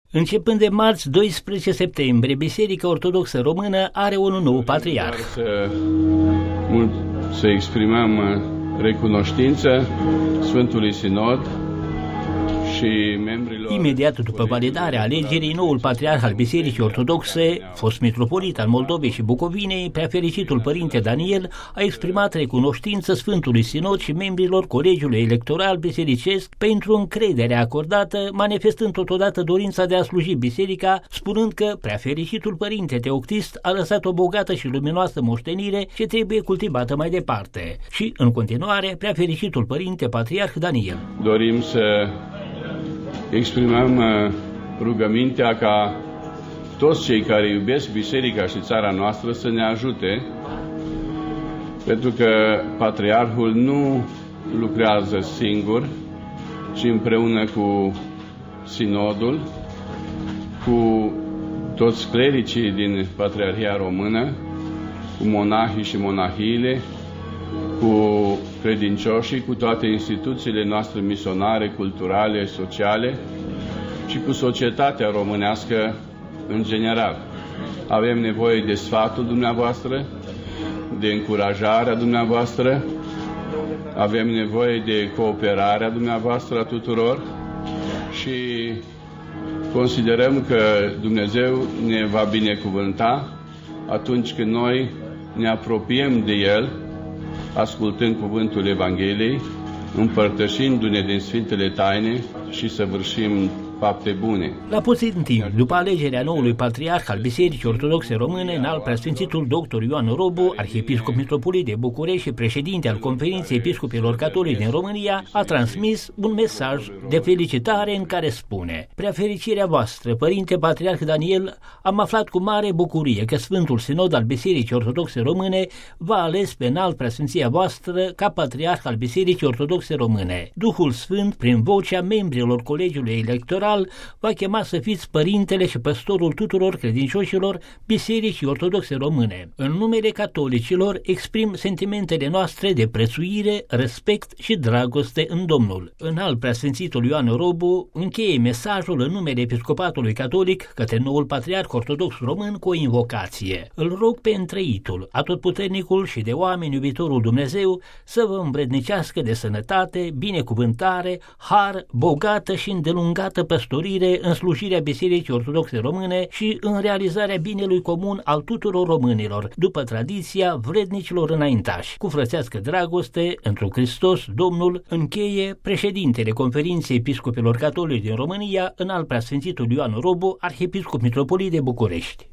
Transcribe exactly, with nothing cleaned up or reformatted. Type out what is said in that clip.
Începând de marți doisprezece septembrie, Biserica Ortodoxă Română are un nou patriarh. Să, mult, să exprimăm recunoștință Sfântului Sinod și membrilor... Imediat după validarea alegerii, noul patriarh al Bisericii Ortodoxe, fost mitropolit al Moldovei și Bucovinei, Preafericitul Părinte Daniel, a exprimat recunoștință Sfântului Sinod și membrilor Colegiului Electoral Bisericesc pentru încrederea acordată, manifestând totodată dorința de a sluji biserica, spunând că Preafericitul Părinte Teoctist a lăsat o bogată și luminoasă moștenire ce trebuie cultivată mai departe. Și, în continuare, Preafericitul Părinte Patriarh Daniel. Dorim să exprimăm rugămintea ca toți cei care iubesc biserica și țara noastră să ne ajute, pentru că patriarhul nu lucrează singur, ci împreună cu sinodul, cu toți clericii din Patriarhia Română, cu monahii și monahiile, cu credincioșii, cu toate instituțiile noastre misionare, culturale, sociale și cu societatea românească în general. Avem nevoie de sfatul dumneavoastră, de încurajarea dumneavoastră, avem nevoie de cooperarea dumneavoastră a tuturor și considerăm că Dumnezeu ne va binecuvânta atunci când noi ne apropiem de El, ascultând cuvântul Evangheliei, împărtășindu-ne din Sfintele Taine și săvârșim fapte bune. La puțin timp, după alegerea noului patriarh al Bisericii Ortodoxe Române, înalt preasfințitul doctor Ioan Robu, arhiepiscop mitropolit de București și președinte al Conferinței Episcopilor Catolici din România, a transmis un mesaj de felicitare în care spune: Preafericirea voastră, Părinte Patriarh Daniel, am aflat cu mare bucurie că Sfântul Sinod al Bisericii Ortodoxe Române v-a ales pe înalt preasfinția voastră ca patriarh al Bisericii Ortodoxe Române. Duhul Sfânt, prin vocea membrilor Colegiului Electoral, va chema să fiți părintele și păstorul tuturor credincioșilor Bisericii Ortodoxe Române. În numele catolicilor exprim sentimentele noastre de prețuire, respect și dragoste în Domnul. Înalt preasfințitul Ioan Robu încheie mesajul în numele Episcopatului Catolic către noul Patriarh Ortodox Român cu o invocație. Îl rog pe Întreitul, Atotputernicul și de oameni iubitorul Dumnezeu să vă îmbrednicească de sănătate, binecuvântare, har, bogată și îndelungată păstorire în slujirea Bisericii Ortodoxe Române și în realizarea binelui comun al tuturor românilor, după tradiția vrednicilor înaintași. Cu frățească dragoste, într-un Hristos, Domnul, încheie președintele Conferinței Episcopilor Catolici din România, înalt preasfințitul Ioan Robu, arhiepiscop mitropolit de București.